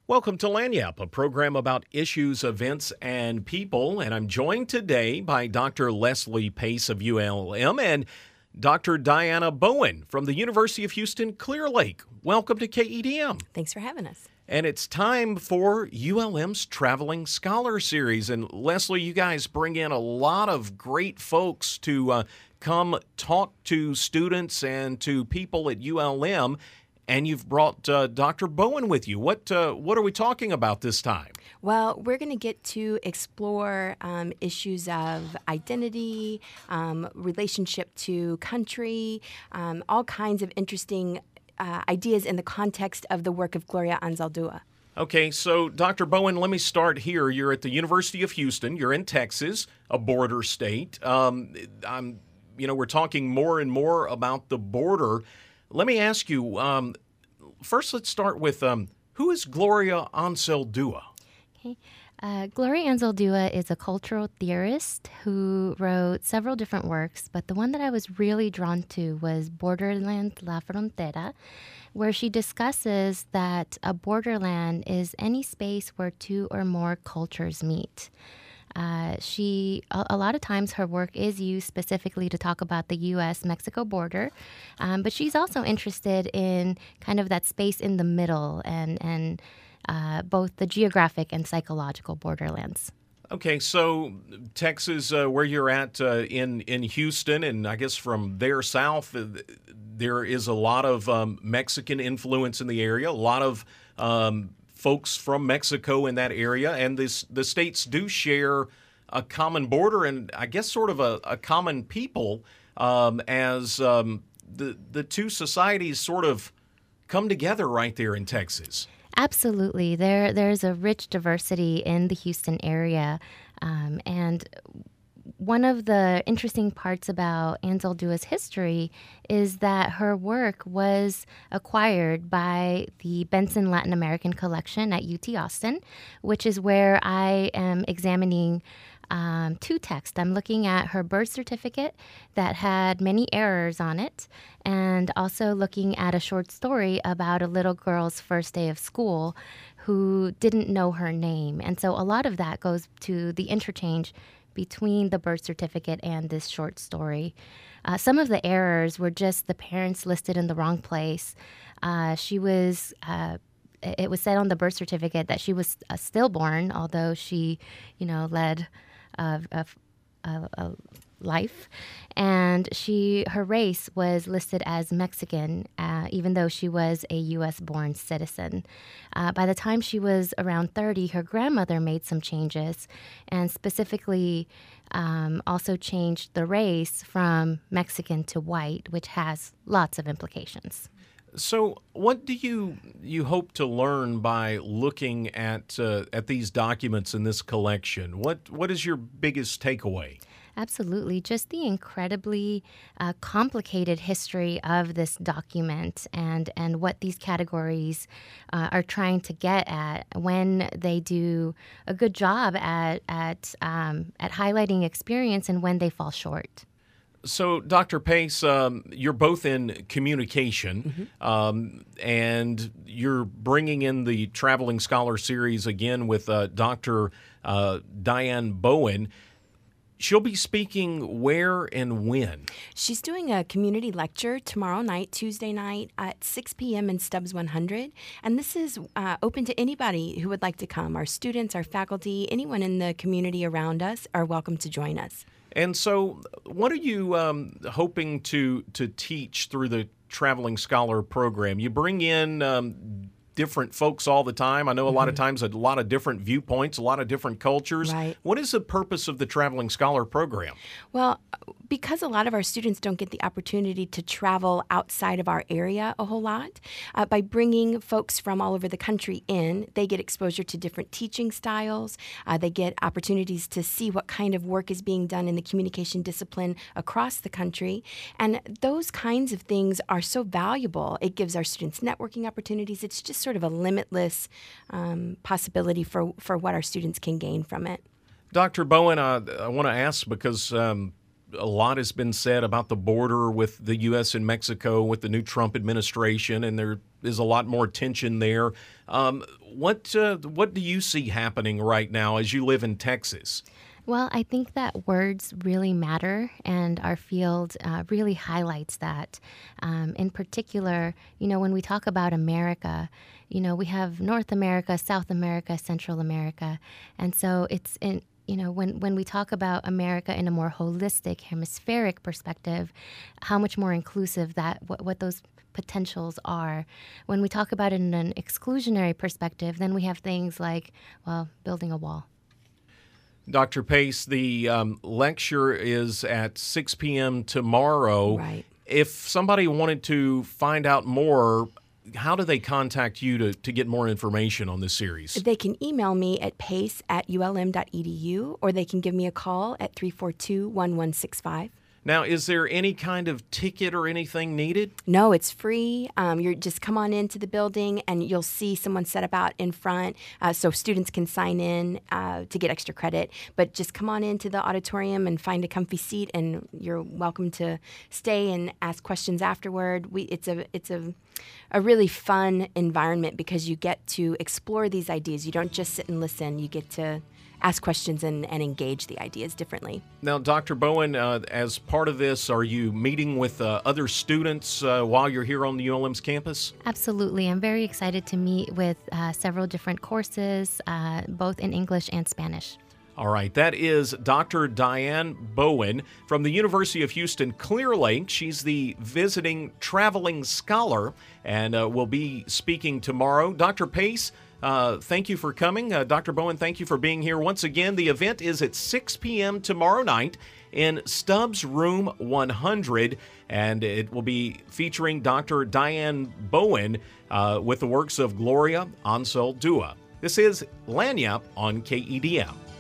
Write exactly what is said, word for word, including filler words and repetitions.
Welcome to Lagniappe, a program about issues, events, and people. And I'm joined today by Doctor Leslie Pace of U L M and Doctor Diana Bowen from the University of Houston Clear Lake. Welcome to K E D M. Thanks for having us. And it's time for U L M's Traveling Scholar Series. And Leslie, you guys bring in a lot of great folks to uh, come talk to students and to people at U L M. And you've brought uh, Doctor Bowen with you. What uh, what are we talking about this time? Well, we're going to get to explore um, issues of identity, um, relationship to country, um, all kinds of interesting uh, ideas in the context of the work of Gloria Anzaldúa. Okay, so Doctor Bowen, let me start here. You're at the University of Houston. You're in Texas, a border state. Um, I'm, you know, we're talking more and more about the border. Let me ask you, um, first let's start with, um, who is Gloria Anzaldúa? Okay. Uh, Gloria Anzaldúa is a cultural theorist who wrote several different works, but the one that I was really drawn to was Borderland La Frontera, where she discusses that a borderland is any space where two or more cultures meet. Uh, she, a, a lot of times her work is used specifically to talk about the U S Mexico border, um, but she's also interested in kind of that space in the middle and, and uh, both the geographic and psychological borderlands. Okay, so Texas, uh, where you're at uh, in, in Houston, and I guess from there south, uh, there is a lot of um, Mexican influence in the area, a lot of um, folks from Mexico in that area, and this, the states do share a common border and I guess sort of a, a common people um, as um, the, the two societies sort of come together right there in Texas. Absolutely. There, there's a rich diversity in the Houston area, um, and one of the interesting parts about Anzaldúa's history is that her work was acquired by the Benson Latin American Collection at U T Austin, which is where I am examining um, two texts. I'm looking at her birth certificate that had many errors on it, and also looking at a short story about a little girl's first day of school who didn't know her name. And so a lot of that goes to the interchange between the birth certificate and this short story. Uh, some of the errors were just the parents listed in the wrong place. Uh, she was, uh, it was said on the birth certificate that she was uh, stillborn, although she, you know, led a, a, a, a life. And she, her race was listed as Mexican, uh, even though she was a U S-born citizen. Uh, by the time she was around thirty, her grandmother made some changes, and specifically um, also changed the race from Mexican to white, which has lots of implications. So, what do you you hope to learn by looking at uh, at these documents in this collection? What what is your biggest takeaway? Absolutely. Just the incredibly uh, complicated history of this document and, and what these categories uh, are trying to get at when they do a good job at, at, um, at highlighting experience and when they fall short. So, Doctor Pace, um, you're both in communication, mm-hmm. um, and you're bringing in the Traveling Scholar Series again with uh, Doctor Uh, Diane Bowen. She'll be speaking where and when? She's doing a community lecture tomorrow night, Tuesday night at six p.m. in Stubbs one hundred. And this is uh, open to anybody who would like to come. Our students, our faculty, anyone in the community around us are welcome to join us. And so what are you um, hoping to, to teach through the Traveling Scholar program? You bring in um, different folks all the time. I know a mm-hmm. lot of times a lot of different viewpoints, a lot of different cultures. Right. What is the purpose of the Traveling Scholar program? Well, because a lot of our students don't get the opportunity to travel outside of our area a whole lot, uh, by bringing folks from all over the country in, they get exposure to different teaching styles. Uh, they get opportunities to see what kind of work is being done in the communication discipline across the country. And those kinds of things are so valuable. It gives our students networking opportunities. It's just sort of a limitless um, possibility for, for what our students can gain from it. Doctor Bowen, uh, I want to ask because um, a lot has been said about the border with the U S and Mexico with the new Trump administration, and there is a lot more tension there. Um, what uh, what do you see happening right now as you live in Texas? Well, I think that words really matter, and our field uh, really highlights that. Um, in particular, you know, when we talk about America, you know, we have North America, South America, Central America, and so it's in you know, when, when we talk about America in a more holistic, hemispheric perspective, how much more inclusive that what, what those potentials are. When we talk about it in an exclusionary perspective, then we have things like, well, building a wall. Doctor Pace, the um, lecture is at six p.m. tomorrow. Right. If somebody wanted to find out more, how do they contact you to, to get more information on this series? They can email me at pace at u l m dot e d u, or they can give me a call at three four two, one one six five. Now, is there any kind of ticket or anything needed? No, it's free. Um, you're just come on into the building and you'll see someone set up out in front uh, so students can sign in uh, to get extra credit. But just come on into the auditorium and find a comfy seat, and you're welcome to stay and ask questions afterward. We, it's a it's a a really fun environment because you get to explore these ideas. You don't just sit and listen. You get to ask questions and, and engage the ideas differently. Now, Doctor Bowen, uh, as part of this, are you meeting with uh, other students uh, while you're here on the U L M's campus? Absolutely. I'm very excited to meet with uh, several different courses, uh, both in English and Spanish. All right, that is Doctor Diane Bowen from the University of Houston Clear Lake. She's the visiting traveling scholar and uh, will be speaking tomorrow. Doctor Pace, Uh, thank you for coming. Uh, Doctor Bowen, thank you for being here. Once again, the event is at six p.m. tomorrow night in Stubbs Room one hundred, and it will be featuring Doctor Diane Bowen uh, with the works of Gloria Ansel Dua. This is Lagniappe on K E D M.